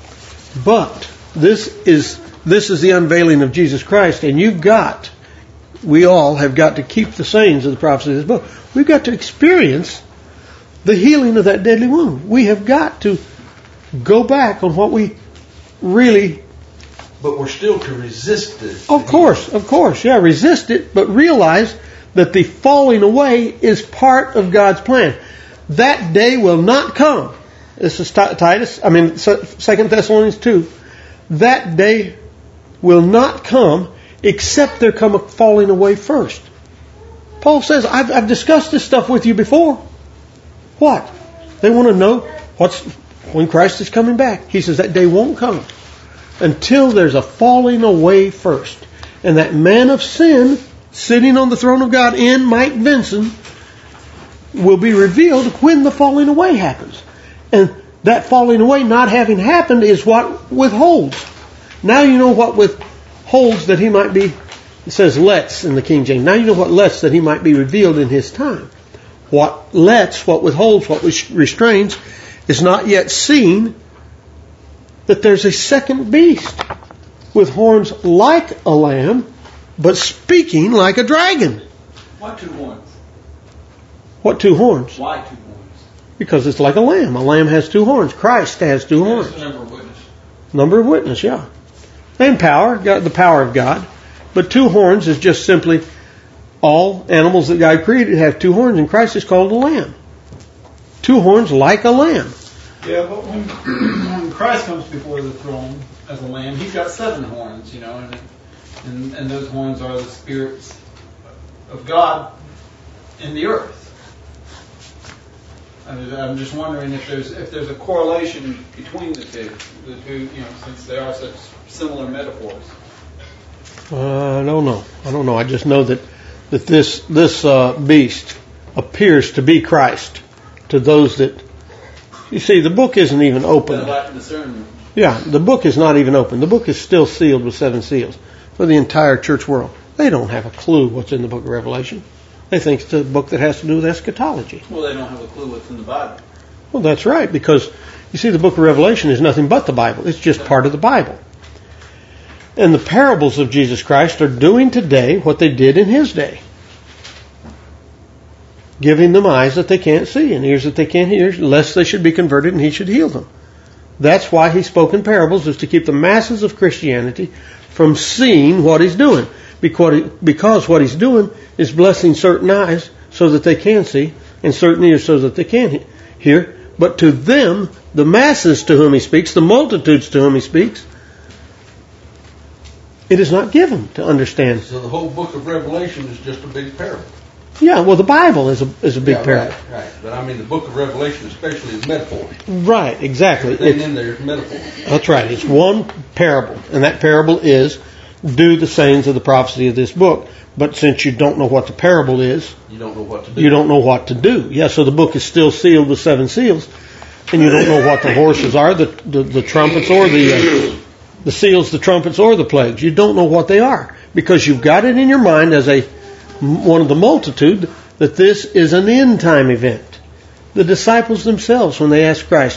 But this is this is the unveiling of Jesus Christ, and you've got we all have got to keep the sayings of the prophecy of this book. We've got to experience the healing of that deadly wound. We have got to go back on what we really... But we're still to resist it. Of course, of course. Yeah, resist it, but realize that the falling away is part of God's plan. That day will not come. This is Titus, I mean, Second Thessalonians two. That day will not come except there come a falling away first. Paul says, I've, I've discussed this stuff with you before. What? They want to know what's when Christ is coming back. He says that day won't come until there's a falling away first. And that man of sin sitting on the throne of God in Mike Vinson will be revealed when the falling away happens. And that falling away not having happened is what withholds. Now you know what withholds that he might be, it says lets in the King James. Now you know what lets that he might be revealed in his time. What lets, what withholds, what restrains is not yet seen that there's a second beast with horns like a lamb, but speaking like a dragon. Why two horns? What two horns? Why two horns? Because it's like a lamb. A lamb has two horns. Christ has two horns. That's the number of witness. Number of witness, yeah. And power, the power of God. But two horns is just simply all animals that God created have two horns, and Christ is called a lamb. Two horns like a lamb. Yeah, but when, when Christ comes before the throne as a lamb, he's got seven horns, you know, and and, and those horns are the spirits of God in the earth. I'm just wondering if there's if there's a correlation between the two, the two, you know, since they are such similar metaphors. Uh, I don't know. I don't know. I just know that that this this uh, beast appears to be Christ to those that. You see, the book isn't even open. Yeah, the book is not even open. The book is still sealed with seven seals for the entire church world. They don't have a clue what's in the book of Revelation. They think it's a book that has to do with eschatology. Well, they don't have a clue what's in the Bible. Well, that's right, because you see, the book of Revelation is nothing but the Bible. It's just part of the Bible. And the parables of Jesus Christ are doing today what they did in His day. Giving them eyes that they can't see and ears that they can't hear, lest they should be converted and He should heal them. That's why He spoke in parables, is to keep the masses of Christianity from seeing what He's doing. Because what He's doing is blessing certain eyes so that they can see, and certain ears so that they can hear. But to them, the masses to whom He speaks, the multitudes to whom He speaks, it is not given to understand. So the whole book of Revelation is just a big parable. Yeah, well, the Bible is a is a big yeah, parable. Right, right. But I mean, the book of Revelation especially is metaphor. Right, exactly. Everything in there is metaphor. That's right. It's one parable, and that parable is do the sayings of the prophecy of this book. But since you don't know what the parable is, you don't know what to do. You don't know what to do. Yeah, so the book is still sealed with seven seals, and you don't know what the horses are, the the, the trumpets, or the uh, the seals, the trumpets, or the plagues. You don't know what they are because you've got it in your mind as a one of the multitude that this is an end time event. The disciples themselves, when they asked Christ,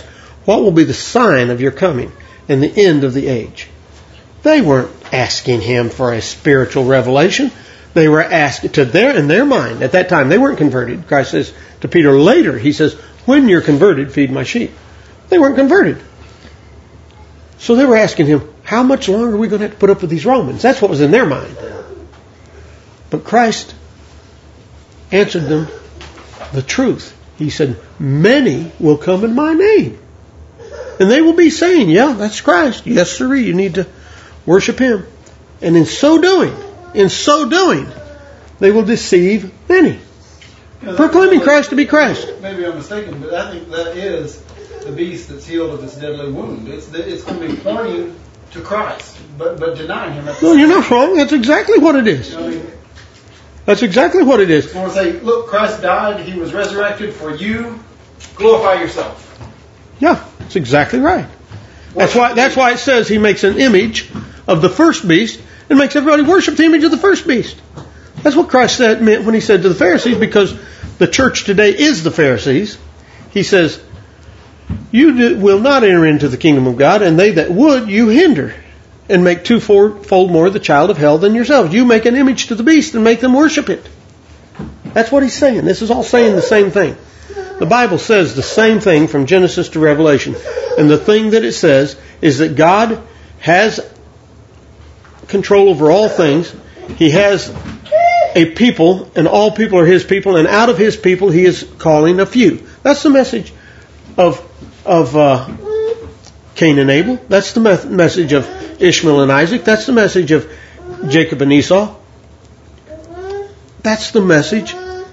what will be the sign of your coming and the end of the age? They weren't asking him for a spiritual revelation. They were asking to their, in their mind, at that time, they weren't converted. Christ says to Peter later, he says, when you're converted, feed my sheep. They weren't converted. So they were asking him, how much longer are we going to have to put up with these Romans? That's what was in their mind. But Christ answered them the truth. He said, many will come in my name. And they will be saying, yeah, that's Christ. Yes, sir, you need to worship him. And in so doing, in so doing, they will deceive many. You know, proclaiming Christ to be Christ. Maybe I'm mistaken, but I think that is the beast that's healed of its deadly wound. It's the, it's going to be pointing to Christ, but but denying him. At the No, same you're not wrong. That's exactly what it is. You know what I mean? That's exactly what it is. It's going to say, look, Christ died, he was resurrected for you. Glorify yourself. Yeah, that's exactly right. That's why that's why it says he makes an image of the first beast and makes everybody worship the image of the first beast. That's what Christ said meant when he said to the Pharisees, because the church today is the Pharisees. He says, you do, will not enter into the kingdom of God, and they that would, you hinder, and make twofold more the child of hell than yourselves. You make an image to the beast and make them worship it. That's what he's saying. This is all saying the same thing. The Bible says the same thing from Genesis to Revelation. And the thing that it says is that God has control over all things. He has a people, and all people are his people, and out of his people he is calling a few. That's the message of of uh, Cain and Abel. That's the me- message of Ishmael and Isaac. That's the message of Jacob and Esau. That's the message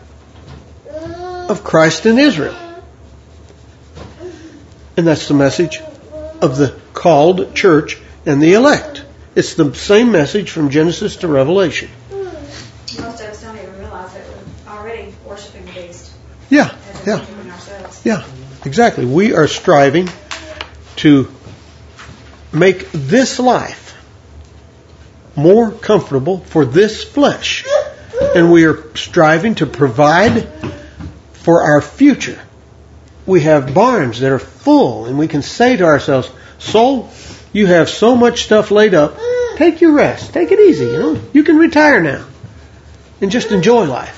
of Christ in Israel. And that's the message of the called church and the elect. It's the same message from Genesis to Revelation. Most of us don't even realize that we're already worshiping the beast. Yeah, As yeah, worshiping ourselves. yeah, exactly. We are striving to make this life more comfortable for this flesh. And we are striving to provide for our future. We have barns that are full, and we can say to ourselves, soul, you have so much stuff laid up. Take your rest. Take it easy, you know. You can retire now and just enjoy life.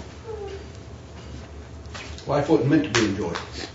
Life wasn't meant to be enjoyed.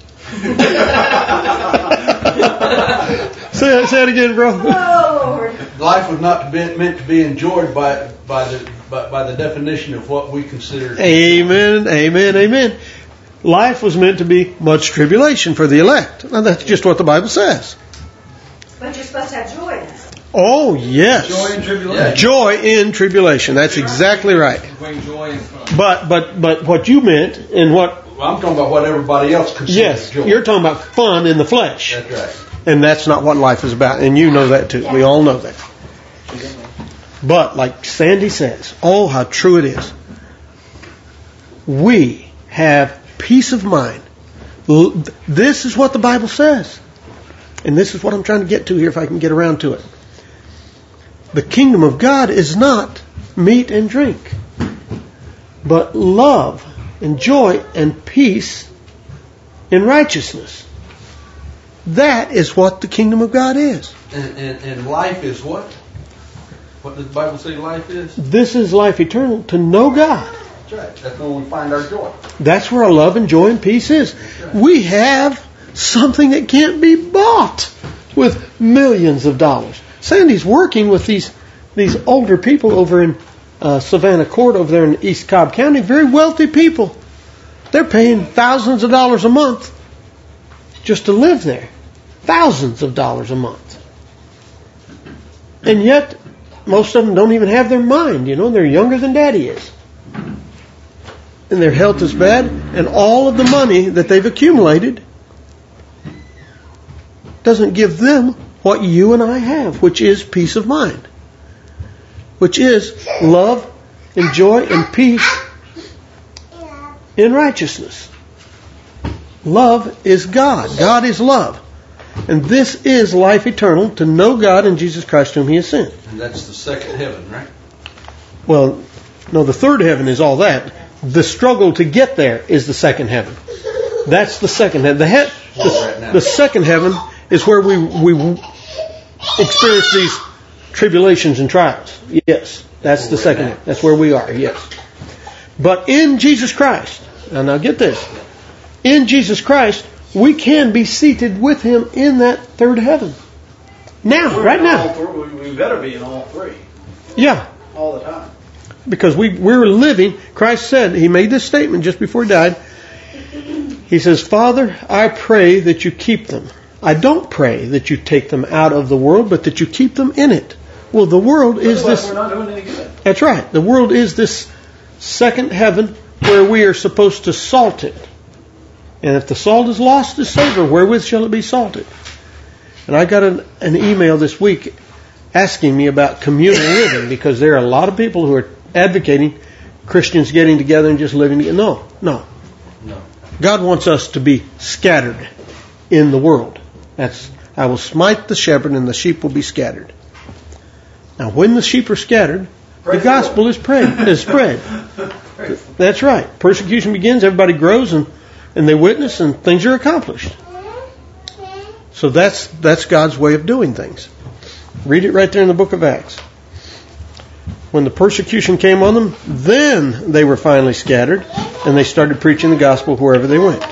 say, that, say it again, bro. Oh, Lord. Life was not be, meant to be enjoyed by by the by, by the definition of what we consider. Amen, amen, amen. Life was meant to be much tribulation for the elect. And that's just what the Bible says. But you're supposed to have joy in it. Oh, yes. Joy in tribulation. Joy in tribulation. That's exactly right. Between joy and fun. But but but what you meant and what Well, I'm talking about what everybody else considers yes, joy. you're talking about fun in the flesh. That's right. And that's not what life is about. And you know that too. We all know that. But like Sandy says, oh, how true it is. We have peace of mind. This is what the Bible says. And this is what I'm trying to get to here if I can get around to it. The kingdom of God is not meat and drink, but love and joy and peace in righteousness. That is what the kingdom of God is. And, and, and life is what? What does the Bible say life is? This is life eternal, to know God. That's right. That's where we find our joy. That's where our love and joy and peace is. Right. We have something that can't be bought with millions of dollars. Sandy's working with these these older people over in uh, Savannah Court over there in East Cobb County, very wealthy people. They're paying thousands of dollars a month just to live there. Thousands of dollars a month. And yet, most of them don't even have their mind, you know, they're younger than Daddy is. And their health is bad, and all of the money that they've accumulated doesn't give them what you and I have, which is peace of mind, which is love and joy and peace in righteousness. Love is God. God is love. And this is life eternal, to know God and Jesus Christ whom He has sent. And that's the second heaven, right? Well, no, the third heaven is all that. The struggle to get there is the second heaven. That's the second heaven. The, he- where we're at now. The second heaven is where we we experience these tribulations and trials. Yes, that's the second heaven. That's where we are, yes. But in Jesus Christ, and now get this, in Jesus Christ, we can be seated with Him in that third heaven. Now, We're right in now. all three. We better be in all three. Yeah. All the time. Because we, we're living, Christ said, He made this statement just before He died. He says, Father, I pray that you keep them. I don't pray that you take them out of the world, but that you keep them in it. Well, the world is Otherwise, this. we're not doing any good. That's right. The world is this second heaven where we are supposed to salt it. And if the salt is lost its savor, wherewith shall it be salted? And I got an, an email this week asking me about communal living, because there are a lot of people who are advocating Christians getting together and just living together. No, no. No. God wants us to be scattered in the world. That's, I will smite the shepherd and the sheep will be scattered. Now, when the sheep are scattered, Praise the gospel is spread. Is spread. That's right. Persecution begins. Everybody grows and, and they witness, and things are accomplished. So that's that's God's way of doing things. Read it right there in the book of Acts. When the persecution came on them, then they were finally scattered, and they started preaching the gospel wherever they went.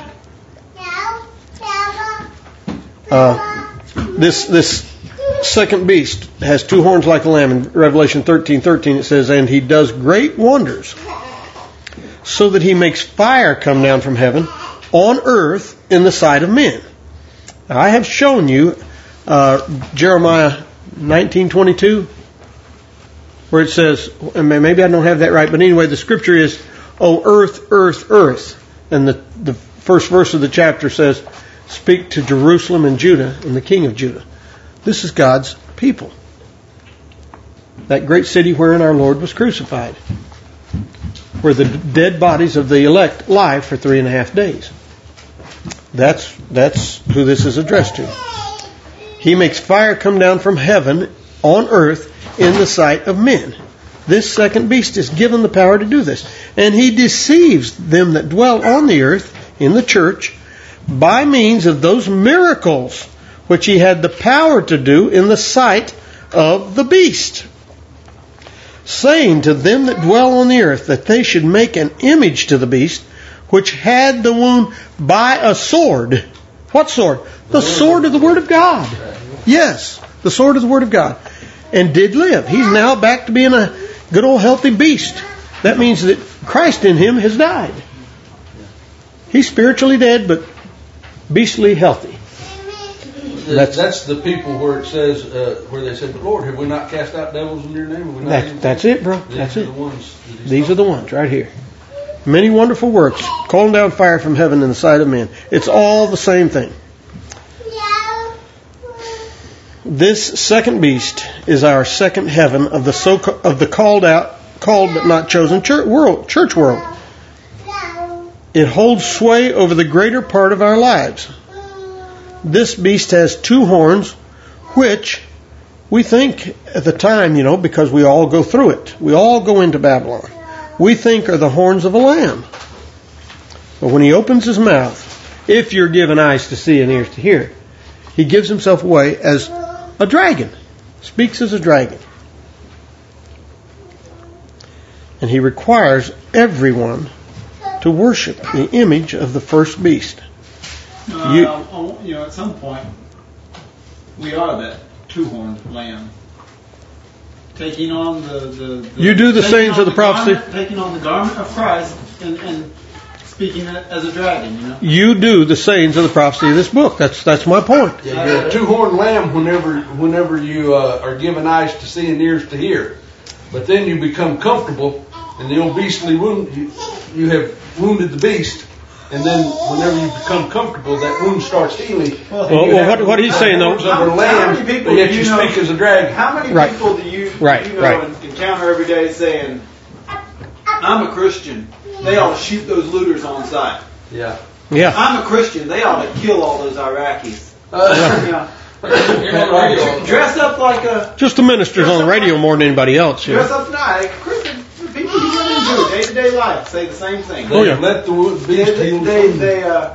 Uh, this this second beast has two horns like a lamb. In Revelation thirteen thirteen it says, and he does great wonders, so that he makes fire come down from heaven on earth in the sight of men. Now, I have shown you uh, Jeremiah nineteen twenty-two, where it says, and maybe I don't have that right, but anyway, the scripture is, "O earth, earth, earth," and the the first verse of the chapter says, "Speak to Jerusalem and Judah and the king of Judah." This is God's people. That great city wherein our Lord was crucified, where the dead bodies of the elect lie for three and a half days. That's that's who this is addressed to. He makes fire come down from heaven on earth in the sight of men. This second beast is given the power to do this. And he deceives them that dwell on the earth, in the church, by means of those miracles which he had the power to do in the sight of the beast, saying to them that dwell on the earth that they should make an image to the beast, which had the wound by a sword. What sword? The sword of the Word of God. Yes, the sword of the Word of God. And did live. He's now back to being a good old healthy beast. That means that Christ in him has died. He's spiritually dead, but beastly healthy. That's, that's the people where it says, uh, where they said, Lord, have we not cast out devils in your name? Have we not That, that's it, bro. These That's are it. The ones that These are the ones right here. Many wonderful works, calling down fire from heaven in the sight of men. It's all the same thing. This second beast is our second heaven of the so of the called out, called but not chosen church world. Church world. It holds sway over the greater part of our lives. This beast has two horns, which we think at the time, you know, because we all go through it. We all go into Babylon. We think are the horns of a lamb. But when he opens his mouth, if you're given eyes to see and ears to hear, he gives himself away as a dragon. Speaks as a dragon. And he requires everyone to worship the image of the first beast. Uh, you, you know, at some point, we are that two-horned lamb. Taking on the... the, the You do the taking sayings on of the prophecy. Garment, taking on the garment of Christ and, and speaking it as a dragon, you know? You do the sayings of the prophecy of this book. That's that's my point. Yeah, you're a two-horned lamb whenever whenever you uh, are given eyes to see and ears to hear. But then you become comfortable, and the old beastly wound, you, you have wounded the beast, and then whenever you become comfortable, that wound starts healing. Well, Well, well what, what he's saying, though, Of a lamb, but yet you speak as a dragon. How many Right. people do you, Right, you know right. and encounter every day saying, I'm a Christian, they ought to shoot those looters on sight. Yeah. yeah. I'm a Christian, they ought to kill all those Iraqis. Uh, You know, You're not right. dress up like a... Just the ministers on the radio more than anybody else. You Dress know? up nice. Christian, people you run into day-to-day life say the same thing. Oh, yeah. Let the wo- They, beast they, heal the they, wound. they, uh,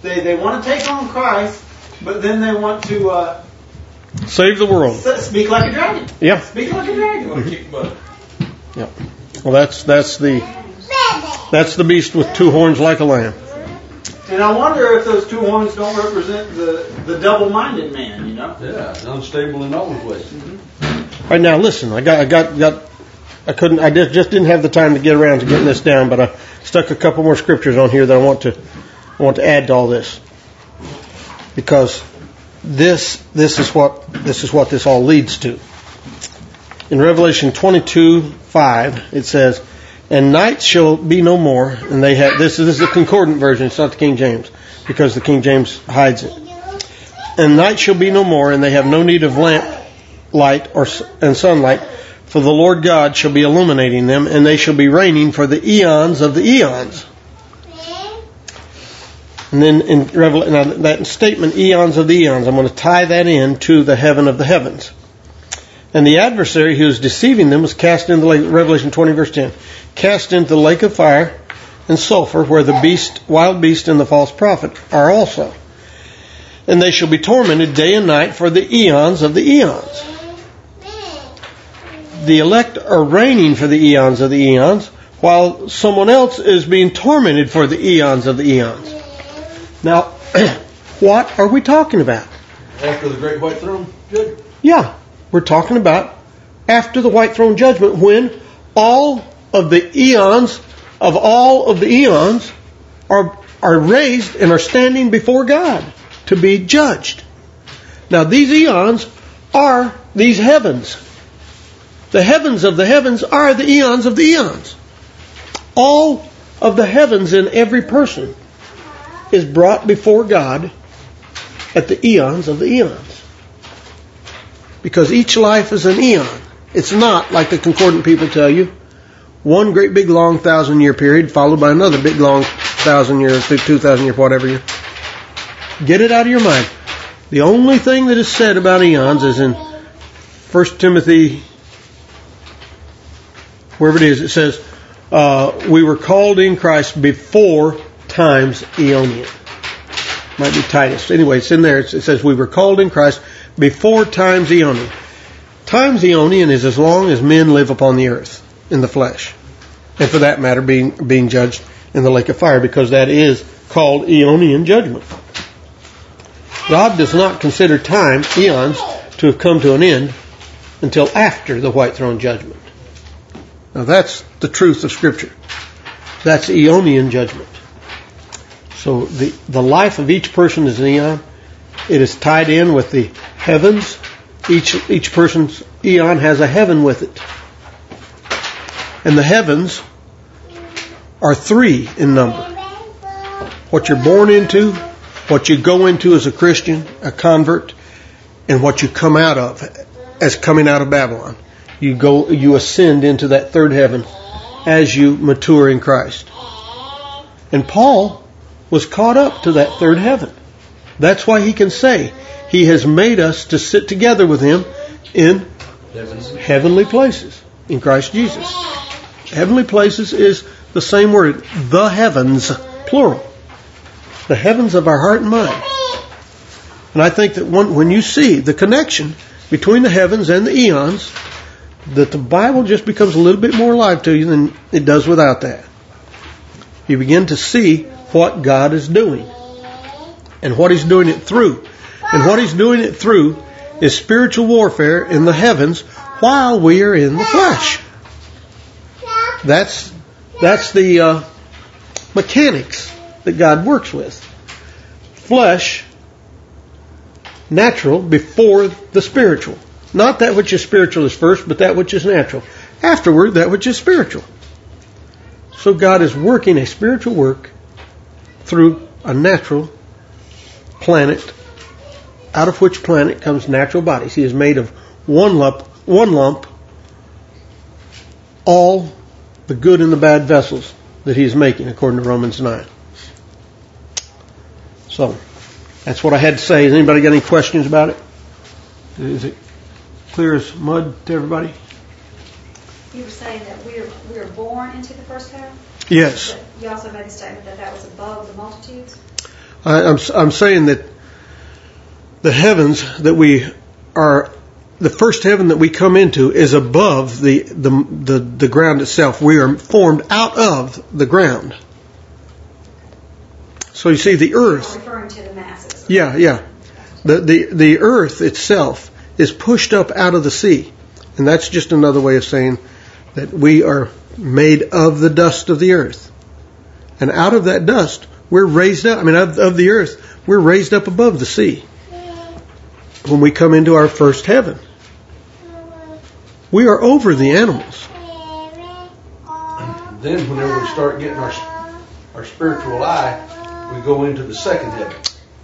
They they want to take on Christ, but then they want to uh, Save the world. s- speak like a dragon. Yeah. Speak like a dragon. Want to kick butt. Yeah. Well, that's that's the that's the beast with two horns like a lamb. And I wonder if those two horns don't represent the, the double-minded man, you know? Yeah, unstable in all his ways. All right, now listen. I got I got got I couldn't I just just didn't have the time to get around to getting this down, but I stuck a couple more scriptures on here that I want to I want to add to all this, because this this is what this is what this all leads to. In Revelation twenty-two five, it says, "And night shall be no more." And they have this. This is the concordant version. It's not the King James, because the King James hides it. "And night shall be no more, and they have no need of lamp light or and sunlight, for the Lord God shall be illuminating them, and they shall be reigning for the eons of the eons." And then in Revelation, now that statement, eons of the eons, I'm going to tie that in to the heaven of the heavens. "And the adversary who is deceiving them was cast into the lake," Revelation twenty verse ten, "cast into the lake of fire and sulfur, where the beast, wild beast and the false prophet are also. And they shall be tormented day and night for the eons of the eons." The elect are reigning for the eons of the eons, while someone else is being tormented for the eons of the eons. Now, what are we talking about? After the great white throne judgment. Yeah, we're talking about after the white throne judgment, when all of the eons of all of the eons are are raised and are standing before God to be judged. Now, these eons are these heavens. The heavens of the heavens are the eons of the eons. All of the heavens in every person is brought before God at the eons of the eons. Because each life is an eon. It's not like the concordant people tell you, one great big long thousand year period followed by another big long thousand year, two thousand year, whatever year. Get it out of your mind. The only thing that is said about eons is in First Timothy, wherever it is, it says, uh, we were called in Christ before times Aeonian. Might be Titus. Anyway, it's in there. It says we were called in Christ before times Aeonian. Times Aeonian is as long as men live upon the earth in the flesh. And for that matter, being being judged in the lake of fire, because that is called Aeonian judgment. God does not consider time, eons, to have come to an end until after the white throne judgment. Now that's the truth of Scripture. That's Aeonian judgment. So the, the life of each person is an eon. It is tied in with the heavens. Each each person's eon has a heaven with it. And the heavens are three in number. What you're born into, what you go into as a Christian, a convert, and what you come out of as coming out of Babylon. You go, you ascend into that third heaven as you mature in Christ. And Paul was caught up to that third heaven. That's why he can say he has made us to sit together with him in heavenly places in Christ Jesus. Heavenly places is the same word, the heavens, plural. The heavens of our heart and mind. And I think that when, when you see the connection between the heavens and the eons, that the Bible just becomes a little bit more alive to you than it does without that. You begin to see what God is doing and what He's doing it through. And what He's doing it through is spiritual warfare in the heavens while we are in the flesh. That's that's the uh, mechanics that God works with. Flesh, natural before the spiritual. Not that which is spiritual is first, but that which is natural. Afterward, that which is spiritual. So God is working a spiritual work through a natural planet, out of which planet comes natural bodies. He is made of one lump, one lump, all the good and the bad vessels that He is making, according to Romans nine. So, that's what I had to say. Has anybody got any questions about it? Is it clear as mud to everybody? You were saying that we are we are born into the first heaven? Yes. But you also made the statement that that was above the multitudes? I, I'm, I'm saying that the heavens that we are, the first heaven that we come into is above the, the, the, the ground itself. We are formed out of the ground. So you see the earth. Referring to the masses. Yeah, yeah. The, the, the earth itself is pushed up out of the sea. And that's just another way of saying that we are made of the dust of the earth. And out of that dust, we're raised up, I mean, of, of the earth, we're raised up above the sea. When we come into our first heaven, we are over the animals. Then whenever we start getting our our spiritual eye, we go into the second heaven.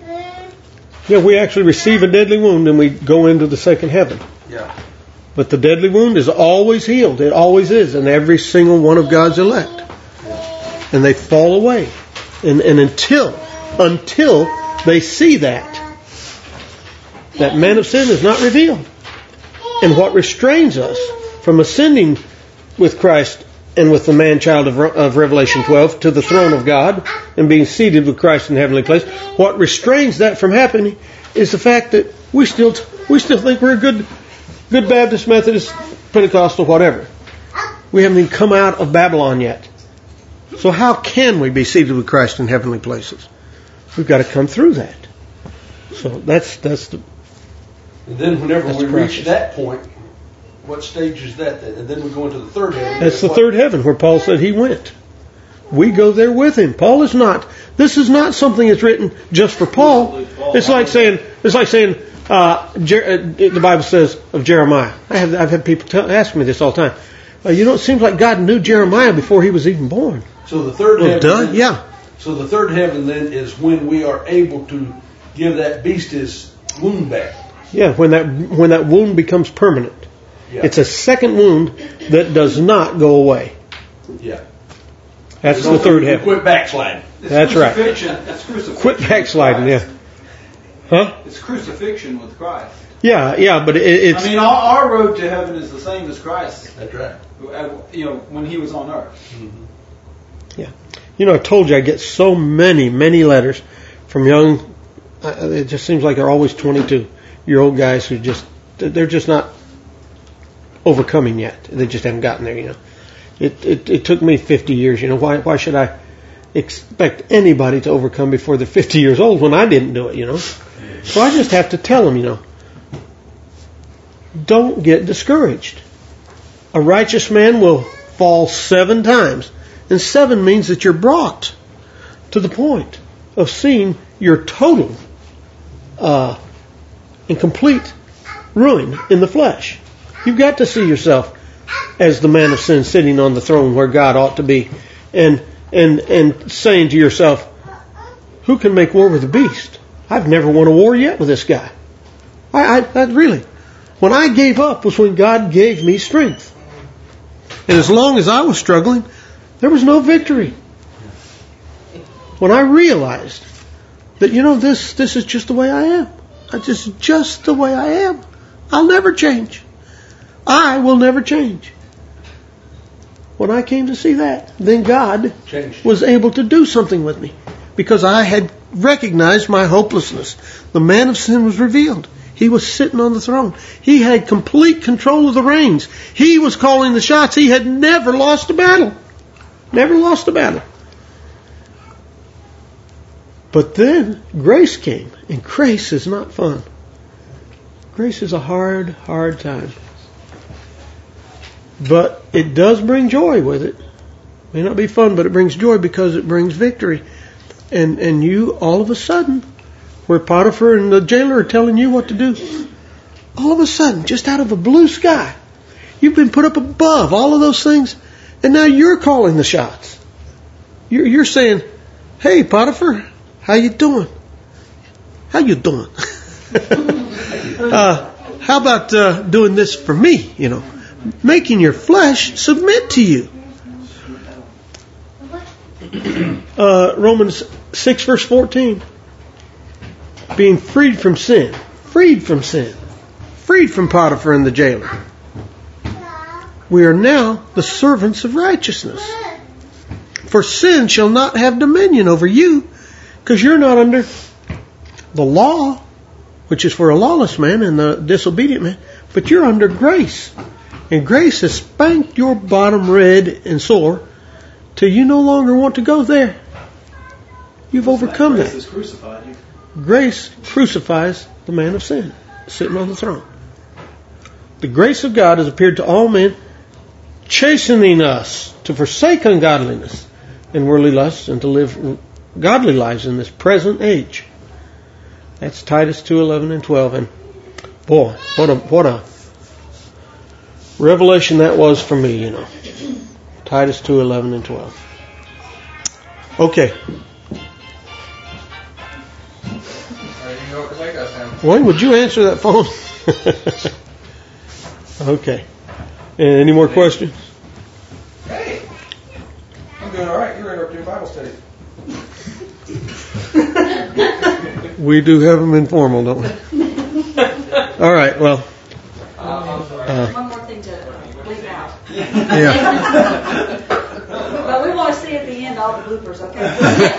Yeah, we actually receive a deadly wound and we go into the second heaven. Yeah. But the deadly wound is always healed. It always is in every single one of God's elect. And they fall away. And, and until, until they see that, that man of sin is not revealed. And what restrains us from ascending with Christ and with the man-child of, of Revelation twelve to the throne of God and being seated with Christ in the heavenly place, what restrains that from happening is the fact that we still we still think we're a good, good Baptist, Methodist, Pentecostal, whatever. We haven't even come out of Babylon yet. So how can we be seated with Christ in heavenly places? We've got to come through that. So that's that's the. And then whenever That's we precious. reach that point, what stage is that then? And then we go into the third heaven. That's the What- third heaven where Paul said he went. We go there with him. Paul is not. This is not something that's written just for Paul. It's like saying. It's like saying. Uh, Jer- uh, the Bible says of Jeremiah. I have. I've had people tell, ask me this all the time. Uh, you know, it seems like God knew Jeremiah before he was even born. So the third Well, heaven. duh. then- Yeah. So the third heaven then is when we are able to give that beast his wound back. Yeah. When that when that wound becomes permanent, Yeah. it's a second wound that does not go away. Yeah. That's So the third we heaven. Quit backsliding. It's That's right. crucifixion. It's crucifixion. Quit backsliding. Yeah. Huh? It's crucifixion with Christ. Yeah. Yeah. But it, it's. I mean, our, our road to heaven is the same as Christ. That's right. You know, when he was on earth. Yeah. You know, I told you I get so many, many letters from young, uh, it just seems like they're always twenty-two-year-old guys who just, they're just not overcoming yet. They just haven't gotten there, you know. It, it, it took me fifty years, you know. Why, why should I expect anybody to overcome before they're fifty years old when I didn't do it, you know? So I just have to tell them, you know, don't get discouraged. A righteous man will fall seven times. And seven means that you're brought to the point of seeing your total uh, and complete ruin in the flesh. You've got to see yourself as the man of sin sitting on the throne where God ought to be, and and and saying to yourself, who can make war with the beast? I've never won a war yet with this guy. I, I, I really, when I gave up was when God gave me strength. And as long as I was struggling, there was no victory. When I realized that, you know, this this is just the way I am. I just just the way I am. I'll never change. I will never change. When I came to see that, then God Changed. was able to do something with me because I had recognized my hopelessness. The man of sin was revealed. He was sitting on the throne. He had complete control of the reins. He was calling the shots. He had never lost a battle. Never lost a battle. But then grace came. And grace is not fun. Grace is a hard, hard time. But it does bring joy with it. It may not be fun, but it brings joy because it brings victory. And and you, all of a sudden, where Potiphar and the jailer are telling you what to do, all of a sudden, just out of a blue sky, you've been put up above all of those things, and now you're calling the shots. You're, you're saying, hey, Potiphar, how you doing? How you doing? uh, how about uh, doing this for me, you know? Making your flesh submit to you. Uh, Romans six verse fourteen. Being freed from sin. Freed from sin. Freed from Potiphar and the jailer. We are now the servants of righteousness. For sin shall not have dominion over you, Because you're not under the law, which is for a lawless man and the disobedient man, but you're under grace. And grace has spanked your bottom red and sore till you no longer want to go there. You've overcome grace that. has crucified you. Grace crucifies the man of sin sitting on the throne. The grace of God has appeared to all men, chastening us to forsake ungodliness and worldly lusts and to live godly lives in this present age. That's Titus two eleven and twelve. And boy, what a what a revelation that was for me, you know. Titus two eleven and twelve. Okay. Wayne, would you answer that phone? Okay. And any more questions? Hey, I'm doing all right. You're interrupting Bible study. We do have them informal, don't we? All right. Well. Uh, One more thing to leave out. Yeah. But we want to see at the end all the bloopers, okay?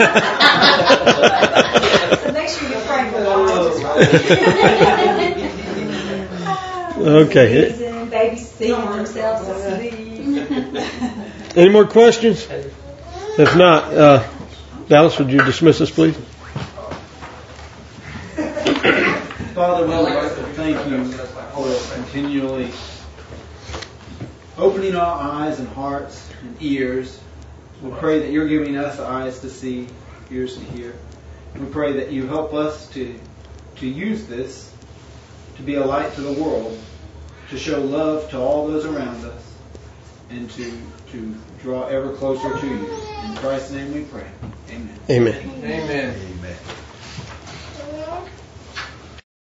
So make sure you pray for the Okay. Babies singing themselves to sleep. Any more questions? If not, uh, Dallas, would you dismiss us, please? Father, we would like to thank you for continually opening our eyes and hearts and ears. We pray that you're giving us eyes to see, ears to hear. We pray that you help us to to use this to be a light to the world, to show love to all those around us, and to to draw ever closer to you. In Christ's name we pray. Amen. Amen. Amen. Amen.